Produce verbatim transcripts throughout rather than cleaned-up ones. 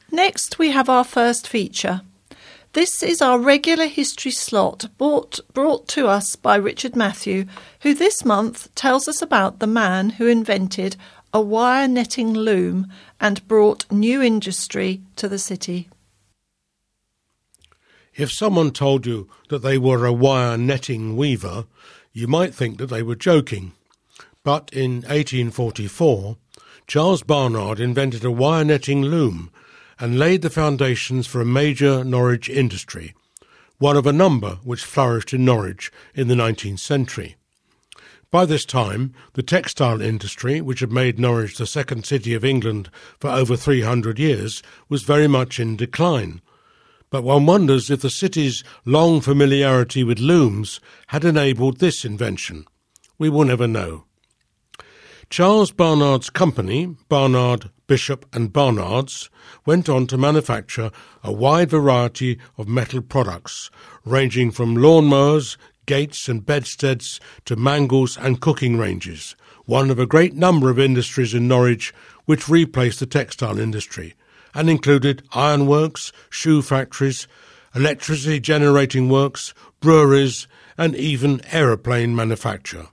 Next, we have our first feature. This is our regular history slot brought, brought to us by Richard Matthew, who this month tells us about the man who invented a wire netting loom and brought new industry to the city. If someone told you that they were a wire netting weaver, you might think that they were joking. But in eighteen forty-four, Charles Barnard invented a wire netting loom and laid the foundations for a major Norwich industry, one of a number which flourished in Norwich in the nineteenth century. By this time, the textile industry, which had made Norwich the second city of England for over three hundred years, was very much in decline. But one wonders if the city's long familiarity with looms had enabled this invention. We will never know. Charles Barnard's company, Barnard, Bishop and Barnards, went on to manufacture a wide variety of metal products, ranging from lawnmowers, gates and bedsteads to mangles and cooking ranges, one of a great number of industries in Norwich which replaced the textile industry, and included ironworks, shoe factories, electricity generating works, breweries, and even aeroplane manufacture.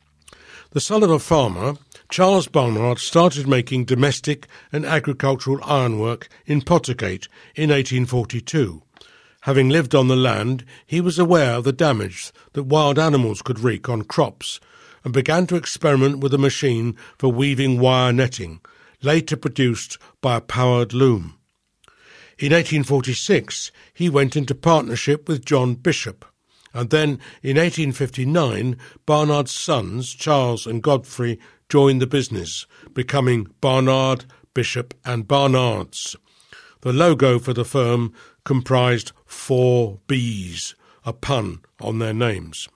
The son of a farmer, Charles Barnard started making domestic and agricultural ironwork in Pottergate in eighteen forty-two. Having lived on the land, he was aware of the damage that wild animals could wreak on crops and began to experiment with a machine for weaving wire netting, later produced by a powered loom. In eighteen forty-six, he went into partnership with John Bishop, and then in eighteen fifty-nine, Barnard's sons, Charles and Godfrey, joined the business, becoming Barnard, Bishop and Barnards. The logo for the firm comprised four B's, a pun on their names.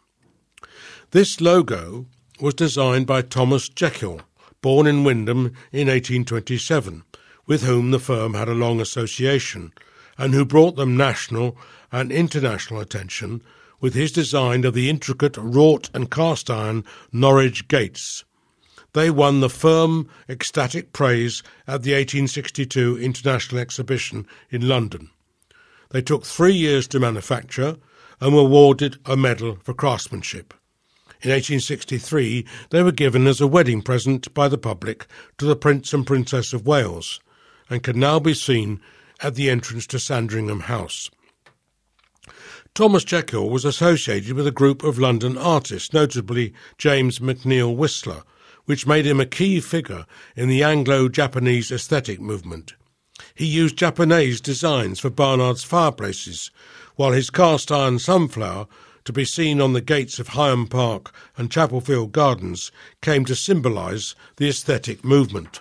This logo was designed by Thomas Jekyll, born in Wymondham in eighteen twenty-seven, with whom the firm had a long association, and who brought them national and international attention with his design of the intricate wrought and cast-iron Norwich gates. They won the firm ecstatic praise at the eighteen sixty-two International Exhibition in London. They took three years to manufacture and were awarded a medal for craftsmanship. In eighteen sixty-three, they were given as a wedding present by the public to the Prince and Princess of Wales, and can now be seen at the entrance to Sandringham House. Thomas Jekyll was associated with a group of London artists, notably James McNeill Whistler, which made him a key figure in the Anglo-Japanese aesthetic movement. He used Japanese designs for Barnard's fireplaces, while his cast-iron sunflower, to be seen on the gates of Hyam Park and Chapelfield Gardens, came to symbolise the aesthetic movement.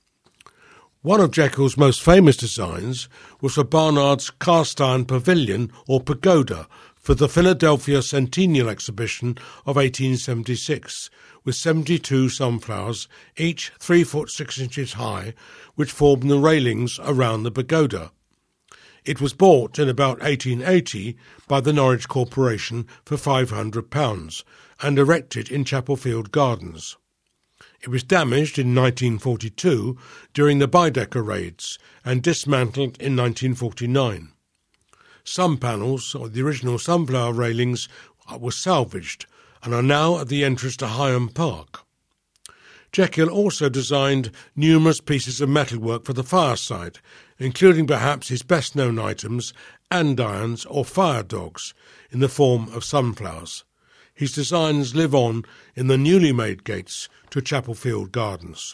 One of Jekyll's most famous designs was for Barnard's cast-iron pavilion or pagoda for the Philadelphia Centennial Exhibition of eighteen seventy-six, with seventy-two sunflowers, each three foot six inches high, which formed the railings around the pagoda. It was bought in about eighteen eighty by the Norwich Corporation for five hundred pounds and erected in Chapelfield Gardens. It was damaged in nineteen forty-two during the Baedeker raids and dismantled in nineteen forty-nine. Some panels of the original sunflower railings were salvaged and are now at the entrance to Hyam Park. Jekyll also designed numerous pieces of metalwork for the fireside, including perhaps his best-known items, andirons or fire dogs, in the form of sunflowers. His designs live on in the newly made gates to Chapelfield Gardens.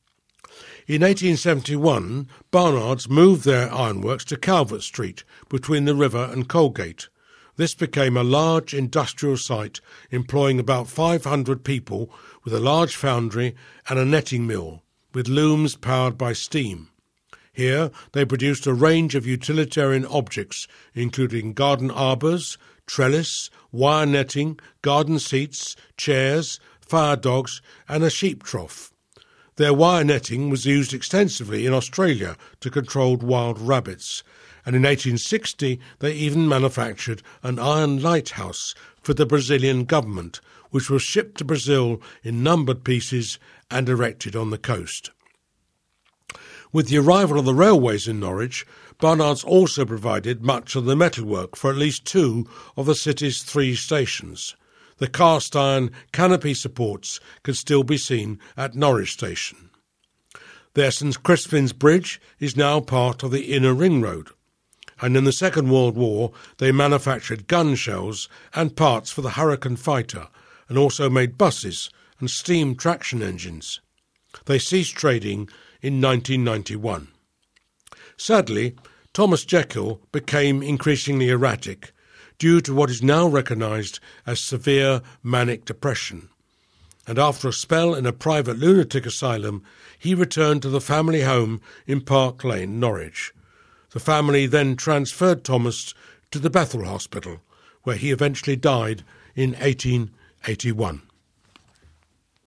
In eighteen seventy-one, Barnards moved their ironworks to Calvert Street, between the river and Colgate. This became a large industrial site employing about five hundred people, with a large foundry and a netting mill, with looms powered by steam. Here they produced a range of utilitarian objects, including garden arbours, trellis, wire netting, garden seats, chairs, fire dogs, and a sheep trough. Their wire netting was used extensively in Australia to control wild rabbits, and in eighteen sixty they even manufactured an iron lighthouse for the Brazilian government, which was shipped to Brazil in numbered pieces and erected on the coast. With the arrival of the railways in Norwich, Barnard's also provided much of the metalwork for at least two of the city's three stations. The cast iron canopy supports can still be seen at Norwich Station. The Saint Crispin's Bridge is now part of the Inner Ring Road, and in the Second World War they manufactured gun shells and parts for the Hurricane fighter, and also made buses and steam traction engines. They ceased trading in nineteen ninety-one. Sadly, Thomas Jekyll became increasingly erratic due to what is now recognised as severe manic depression, and after a spell in a private lunatic asylum, he returned to the family home in Park Lane, Norwich. The family then transferred Thomas to the Bethel Hospital, where he eventually died in eighteen eighty-one.